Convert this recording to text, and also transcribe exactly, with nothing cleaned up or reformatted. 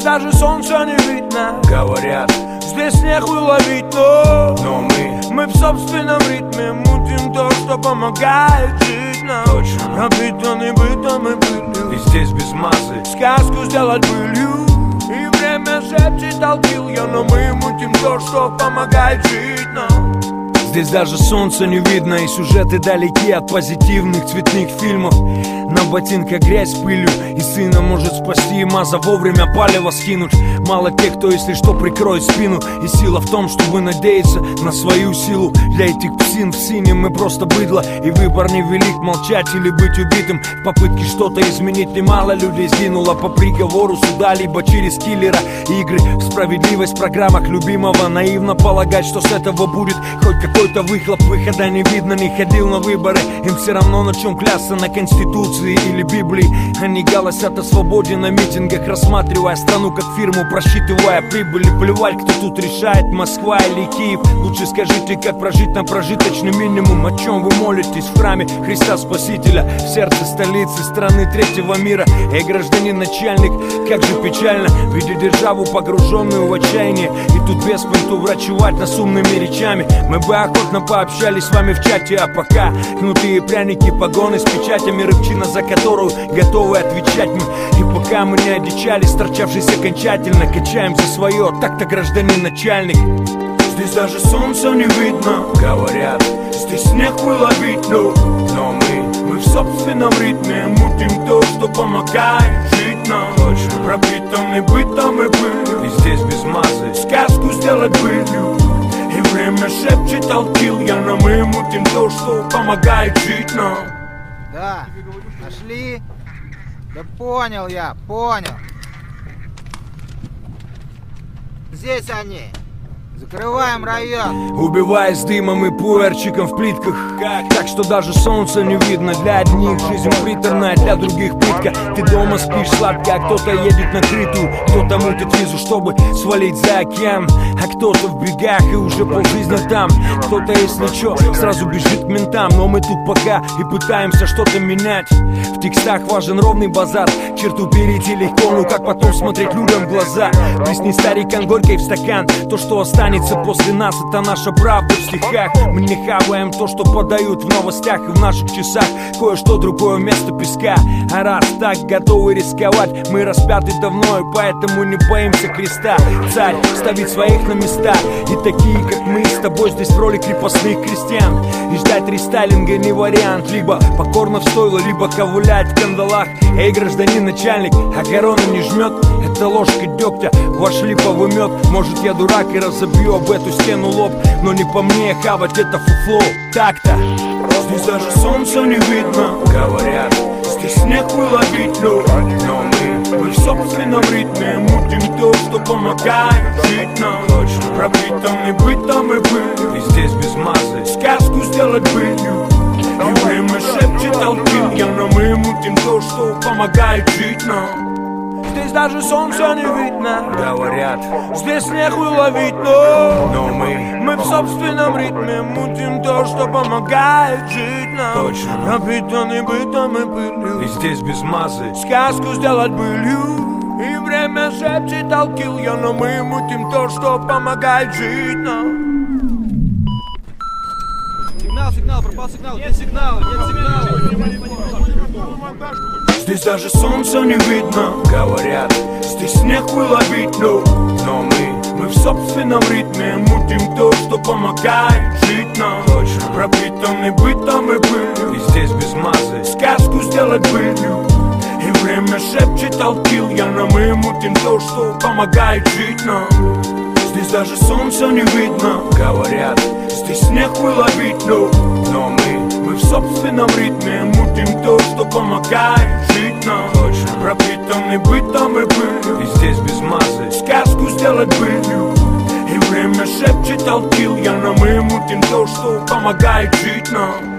даже солнца не видно. Говорят, здесь нехуй ловить, но, но мы Мы в собственном ритме мутим то, что помогает жить нам. Точно. Пропитаны бытом и пылью, и здесь без мазы. сказку сделать былью. И время шепчет алкилья, но мы мутим то, что помогает жить нам. Здесь даже солнца не видно, и сюжеты далеки от позитивных цветных фильмов. На ботинках грязь с пылью, и сына может спасти, и маза вовремя палево скинуть. Мало тех, кто, если что, прикроет спину. И сила в том, чтобы надеяться на свою силу. Для этих псин в синем мы просто быдло, и выбор невелик, молчать или быть убитым. В попытке что-то изменить немало людей сгинуло по приговору суда, либо через киллера. Игры в справедливость в программах любимого. Наивно полагать, что с этого будет хоть какой-то выхлоп. Выхода не видно, не ходил на выборы. Им все равно на чем клясться, на Конституции или Библии. Они голосят о свободе на митингах, рассматривая страну как фирму, просчитывая прибыли. Плевать, кто тут решает, Москва или Киев. Лучше скажите, как прожить на прожиточный минимум. О чем вы молитесь в храме Христа Спасителя, в сердце столицы страны третьего мира. Эй, гражданин начальник, как же печально видеть державу, погруженную в отчаяние, и тут без понту врачевать нас умными речами. Мы бы охотно пообщались с вами в чате, а пока кнутые пряники, погоны с печатями, рыбчина, за которую готовы отвечать мы. И пока мы не одичали, сторчавшись окончательно, качаем за свое, так-то гражданин начальник. Здесь даже солнца не видно. Говорят, здесь нехуй ловить, но, но мы мы в собственном ритме мутим то, что помогает жить нам. Точно. Пропитаны бытом и пылью, и здесь без мазы. сказку сделать былью. И время шепчет алкилья, но мы мутим то, что помогает жить нам. Да, нашли? Да понял я, понял. Здесь они. Закрываем район. Убиваясь дымом и пуэрчиком в плитках. Так что даже солнца не видно. Для одних жизнь приторная, для других пытка. Ты дома спишь сладко, а кто-то едет на крытую. Кто-то мутит визу, чтобы свалить за океан. А кто-то в бегах и уже полжизни там. Кто-то, если чё, сразу бежит к ментам. Но мы тут пока и пытаемся что-то менять. В текстах важен ровный базар. Черту перейти легко, ну как потом смотреть людям в глаза. Плесни старикан горькой в стакан. То, что останется после нас, это наша правда в стихах. Мы не хаваем то, что подают в новостях и в наших часах. Кое-что другое вместо песка. А раз так готовы рисковать, мы распяты давно, и поэтому не боимся креста. Царь ставит своих на места, и такие, как мы с тобой, здесь в роли крепостных крестьян. И ждать рестайлинга не вариант. Либо покорно в стойло, либо ковылять в кандалах. Эй, гражданин начальник, а корона не жмет. Это ложка дегтя, ваш липовый мед. Может, я дурак и разобью об эту стену лоб, но не по мне хавать это фуфло. Так-то здесь даже солнца не видно. Говорят, здесь нехуй ловить, но, но мы мы в собственном ритме мутим то, что помогает жить нам. Точно. Пропитаны бытом и пылью, и здесь без мазы. сказку сделать былью. И время шепчет алкилья, но мы мутим то, что помогает жить нам. Здесь даже солнца не видно. Говорят, здесь нехуй ловить, но, но мы мы в собственном ритме мутим то, что помогает жить нам. Точно. Пропитаны бытом и пылью, и здесь без мазы. сказку сделать былью. И время шепчет алкилья, но мы мутим то, что помогает жить нам. Сигнал, сигнал, пропал сигнал. Нет сигнала, нет сигнала. Здесь даже солнца не видно. Говорят, здесь нехуй ловить, но, но мы мы в собственном ритме мутим то, что помогает жить нам. Точно. Пропитаны бытом и пылью, и здесь без мазы. сказку сделать былью. И время шепчет алкилья, но мы мутим то, что помогает жить нам. Здесь даже солнца не видно. Говорят, здесь нехуй ловить, но, но мы мы в собственном ритме мутим то, что помогает жить нам. Точно. Пропитаны бытом и пылью, и здесь без мазы. сказку сделать былью. И время шепчет алкилья, но мы мутим то, что помогает жить нам.